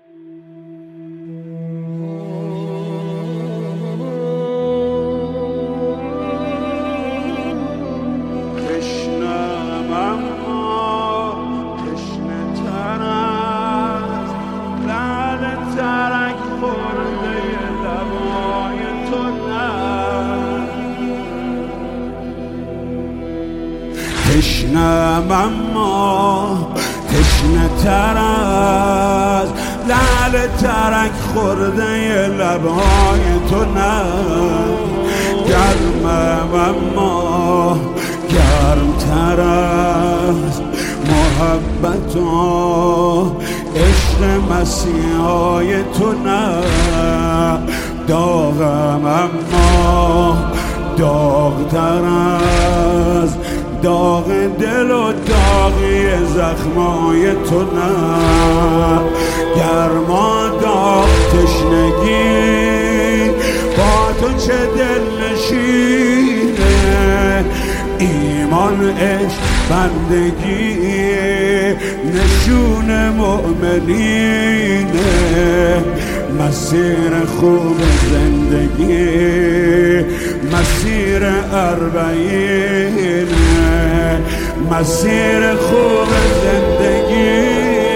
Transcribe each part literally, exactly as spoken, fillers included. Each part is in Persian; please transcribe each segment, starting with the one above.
تشنم اما تشنه تر از لعل ترک خورده لبهای تو نه. گرمم اما گرم تر از محبت و عشق مسیحای تو نه. داغم اما داغ تر از داغ دل و داغی زخمای تو نه. گرما داغ تشنگی با تو چه دل نشینه. ایمان عشق بندگی نشون مؤمنینه. مسیر خوب زندگی مسیر اربعینه. مسیر خوب زندگی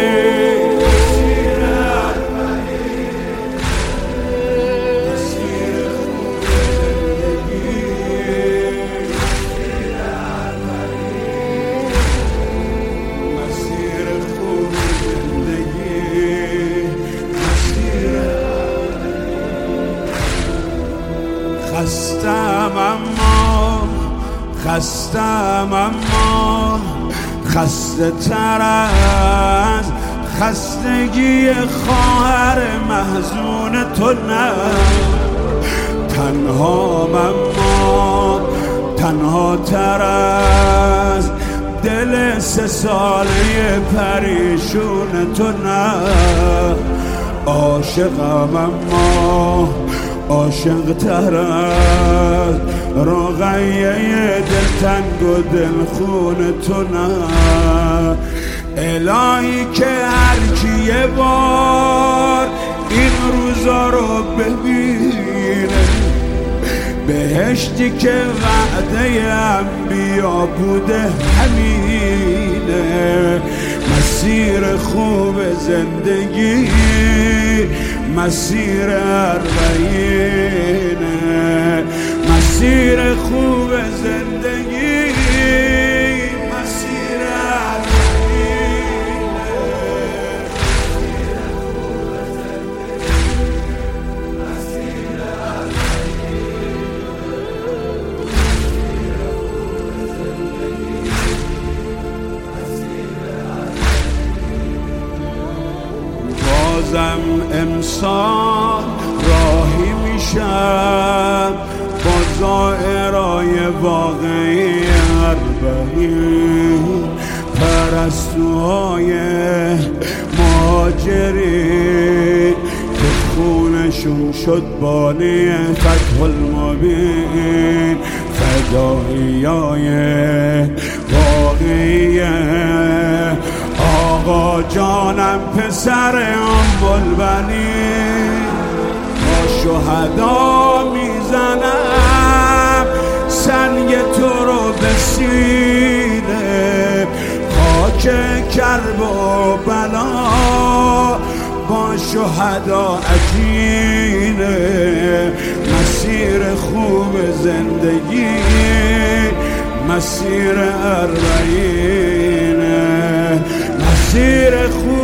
خستم اما خستم اما خسته تر از خستگی خواهر محزون تو نه. تنها اما تنها تر از دل سه ساله پریشون تو نه. عاشقم اما عاشق تر از رقیه دلتنگ و دلخون تو نه. الهی که هرکی یه بار این روزا رو ببینه، بهشتی که وعده انبیا بوده همینه. مسیر خوب زندگی مسیر اربعینه. مسیر خوب زندگی مسیر اربعینه. مسیر بازم امسال راهی میشم با زائرای واقعی اربعین. پرستوهای مهاجرین که خونشون شد بانی فتح المبین. فداییای واقعی آقا جانم پسر آن بلبنی. با شهدا میزنم سنگ تو رو به سینه. خاک کرب و بلا با شهدا عجینه. مسیر خوب زندگی مسیر اربعینه. مسیر خوب